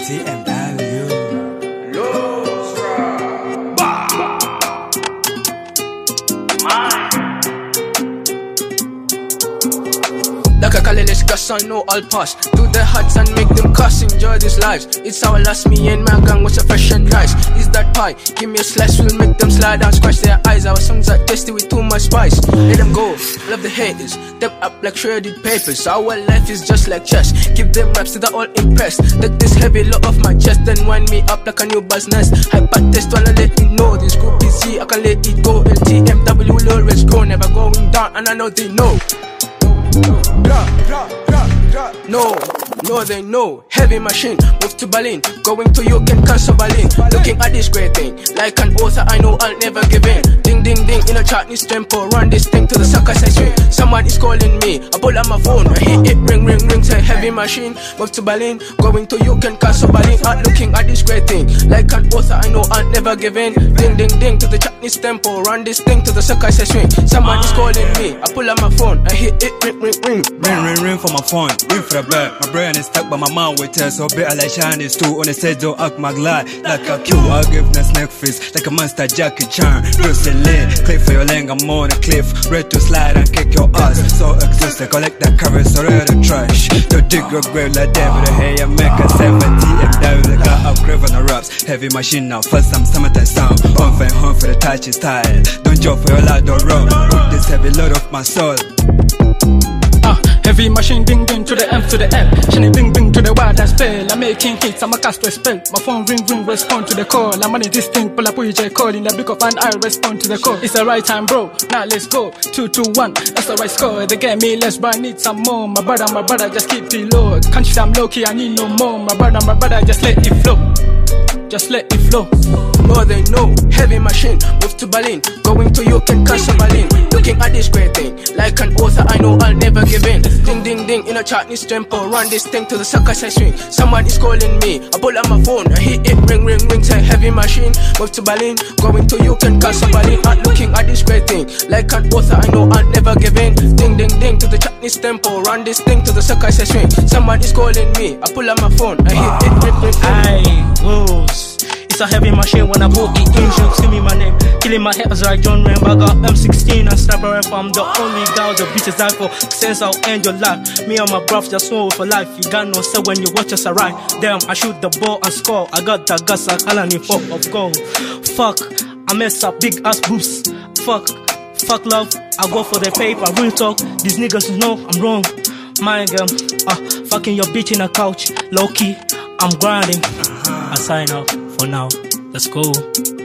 TMW. Like a Kalilis gas, I know I'll pass. Do the hearts and make them cuss. Enjoy these lives. It's our last, me and my gang was a fresh and rice. Is that pie? Give me a slice, we'll make them slide down, scratch their eyes. Our songs are tasty with too much spice. Let them go, love the haters. Step up like shredded papers. Our life is just like chess. Give them raps till they're all impressed. Take this heavy load off my chest, then wind me up like a new buzz nest. Hyper test, wanna let you know this group is Z, I can let it go. LTMW will always go, never going down, and I know they know. No, they know. Heavy machine, move to Berlin. Going to UK and cancel Berlin. Looking at this great thing, like an author, I know I'll never give in. Ding, ding, ding, in a Chinese tempo. Run this thing to the sucker side swing. Someone is calling me, I pull out my phone. I hit it, ring, ring, ring. Say heavy machine, move to Berlin. Going to UK and cancel Berlin. Looking at this great thing, like an author, I know I'll never give in. Ding, ding, ding, to the Chinese tempo. Run this thing to the sucker side swing. Someone is calling me, I pull out my phone. I hit it, ring, ring, ring. Ring, ring, ring for my phone, ring for the back. My brain is stuck, but my mind with test. So better like shiny stew on the stage, don't act my glide. Like a cue, I'll give the snake fist. Like a monster Jackie Chan. Bruce Lee, clip for your leg, I'm on a cliff. Ready to slide and kick your ass. So exhausted, collect that carrots or the trash. To dig your grave like David, hey, I make a 70 and down. Like I upgrade on the raps. Heavy machine now, first time summertime sound. Home for the touch is tired. Don't joke for your life, don't run. Put this heavy load off my soul. Heavy machine, ding ding to the M to the L. Shining ding ding to the Y, that's spell. I'm making hits, I'm a cast to spell. My phone ring ring, respond to the call. I'm on this thing, pull up with J call. In the big of an I respond to the call. It's the right time, bro. Now let's go. 2-2-1, that's the right score. They get me less, but I need some more. My brother, just keep it low. Can't you say I'm low key, I need no more. My brother, just let it flow. Just let it flow. No, they know. Heavy machine, move to Berlin. Going to UK and cancel Berlin. Looking at this great thing, like an author, I know I'll never give in. Ding, ding, ding, in a Chinese tempo. Run this thing to the sucker side swing. Someone is calling me, I pull out my phone. I hit it, ring, ring, ring. Say heavy machine, move to Berlin. Going to UK and cancel Berlin. Looking at this great thing, like an author, I know I'll never give in. Ding, ding, ding, to the Chinese tempo. Run this thing to the sucker side swing. Someone is calling me, I pull out my phone. I hit it, ring, ring, ring. Aye, wolves. It's a heavy machine when I put it in. She'll see me my name, killing my haters like John Rambo. I got M16 and sniper rifle. I'm the only guy the bitches die for. Since I'll end your life. Me and my bruv just know for life. You got no say when you watch us arrive. Damn, I shoot the ball and score. I got the gas like Alan in 4 of goal. Fuck, I mess up big ass boobs. Fuck love, I go for the paper. Real talk, these niggas know I'm wrong. My girl, fucking your bitch in a couch. Low key, I'm grinding. I sign off for now. Let's go.